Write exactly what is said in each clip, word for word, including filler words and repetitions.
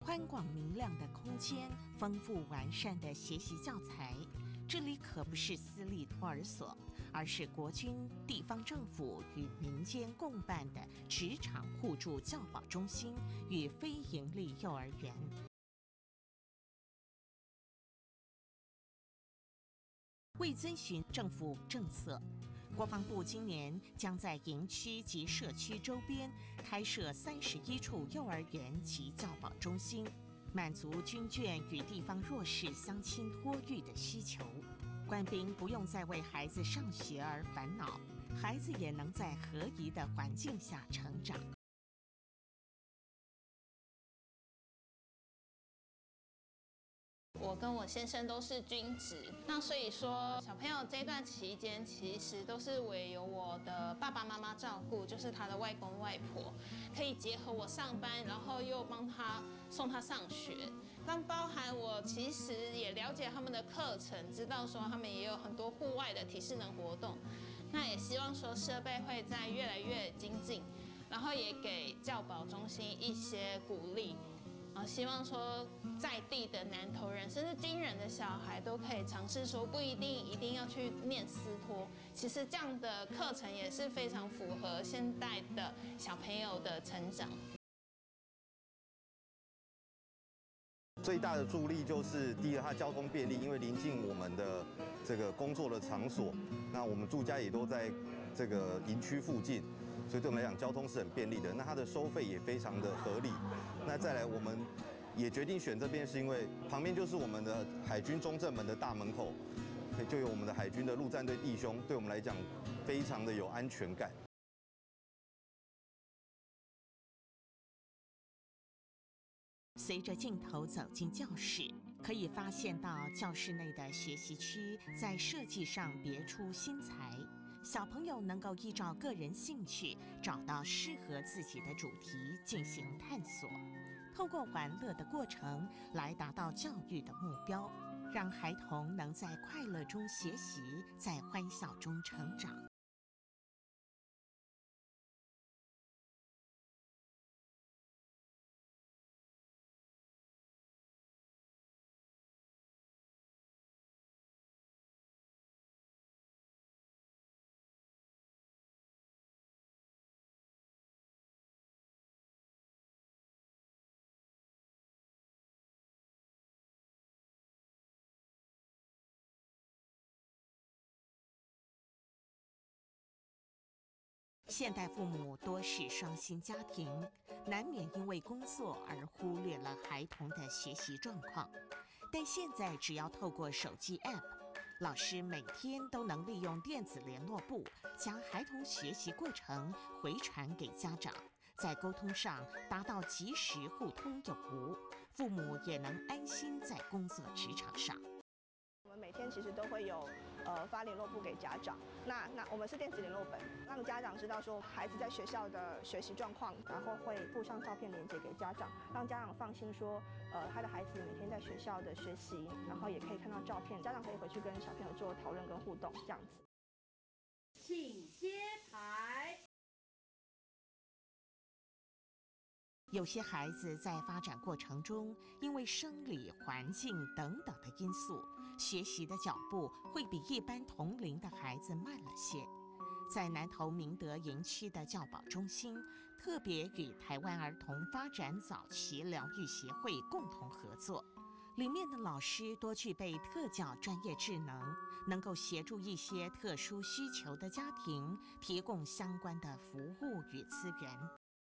宽广明亮的空间，丰富完善的学习教材。这里可不是私立托儿所，而是国军、地方政府与民间共办的职场互助教保中心与非营利幼儿园。为遵循政府政策，国防部今年将在营区及社区周边开设三十一处幼儿园及教保中心，满足军眷与地方弱势乡亲托育的需求。官兵不用再为孩子上学而烦恼，孩子也能在合宜的环境下成长。 我跟我先生都是军职，那所以说小朋友这段期间其实都是委由我的爸爸妈妈照顾，就是他的外公外婆，可以结合我上班，然后又帮他送他上学。但包含我其实也了解他们的课程，知道说他们也有很多户外的体适能活动，那也希望说设备会在越来越精进，然后也给教保中心一些鼓励。啊，希望说在地的南投人，甚至军人的小孩都可以尝试说，不一定一定要去念私托。其实这样的课程也是非常符合现代的小朋友的成长。 最大的助力就是第一个，它交通便利，因为临近我们的这个工作的场所，那我们住家也都在这个营区附近。所以对我们来讲，交通是很便利的。那它的收费也非常的合理。那再来，我们也决定选这边，是因为旁边就是我们的海军中正门的大门口，就有我们的海军的陆战队弟兄，对我们来讲非常的有安全感。 随着镜头走进教室，可以发现到教室内的学习区在设计上别出心裁。小朋友能够依照个人兴趣，找到适合自己的主题进行探索，透过玩乐的过程来达到教育的目标，让孩童能在快乐中学习，在欢笑中成长。现代父母多是双薪家庭，难免因为工作而忽略了孩童的学习状况。但现在只要透过手机 App， 老师每天都能利用电子联络簿将孩童学习过程回传给家长，在沟通上达到及时互通有无，父母也能安心在工作职场上。 我们每天其实都会有呃发联络簿给家长，那那我们是电子联络本，让家长知道说孩子在学校的学习状况，然后会附上照片连接给家长，让家长放心说，呃他的孩子每天在学校的学习，然后也可以看到照片，家长可以回去跟小朋友做讨论跟互动，这样子。 请揭牌。 有些孩子在发展过程中，因为生理、环境等等的因素，学习的脚步会比一般同龄的孩子慢了些。在南投明德营区的教保中心，特别与台湾儿童发展早期疗愈协会共同合作，里面的老师多具备特教专业智能，能够协助一些特殊需求的家庭，提供相关的服务与资源。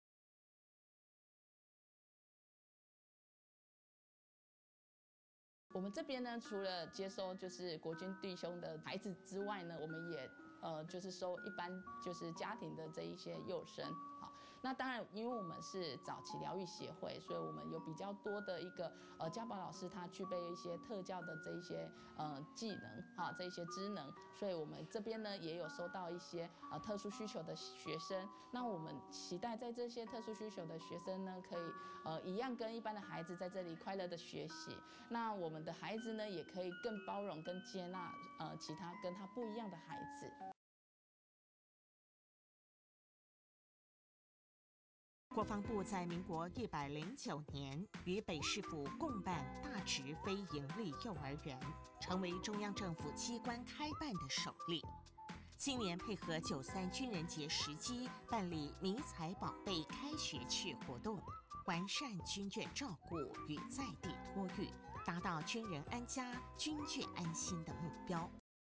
我们这边呢，除了接收就是国军弟兄的孩子之外呢，我们也呃就是收一般就是家庭的这一些幼生。好，那当然，因为我们是早期疗愈协会，所以我们有比较多的一个呃家宝老师，他具备一些特教的这一些呃技能哈，这一些职能，所以我们这边呢也有收到一些呃特殊需求的学生。那我们期待在这些特殊需求的学生呢，可以呃一样跟一般的孩子在这里快乐的学习。那我们的孩子呢，也可以更包容、跟接纳呃其他跟他不一样的孩子。 国防部在民国一百零九年与北市府共办大直非营利幼儿园，成为中央政府机关开办的首例。青年配合九三军人节时机办理迷彩宝贝开学去活动，完善军眷照顾与在地托育，达到军人安家、军眷安心的目标。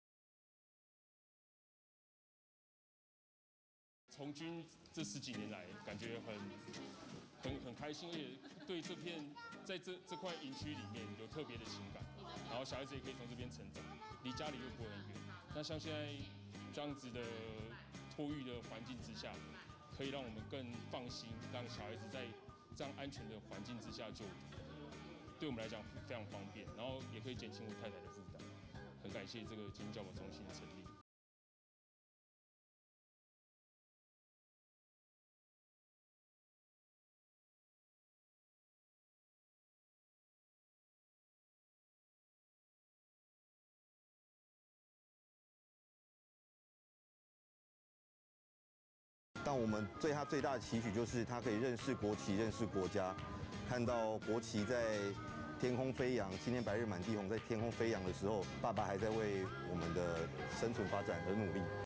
从军这十几年来，感觉很很很开心，而且对这片在这这块营区里面有特别的情感。然后小孩子也可以从这边成长，离家里又不会很远。那像现在这样子的托育的环境之下，可以让我们更放心，让小孩子在这样安全的环境之下就读，对我们来讲非常方便，然后也可以减轻我太太的负担。很感谢这个精英教保中心的成立。 但我们对他最大的期许就是他可以认识国旗、认识国家，看到国旗在天空飞扬，青天白日满地红在天空飞扬的时候，爸爸还在为我们的生存发展而努力。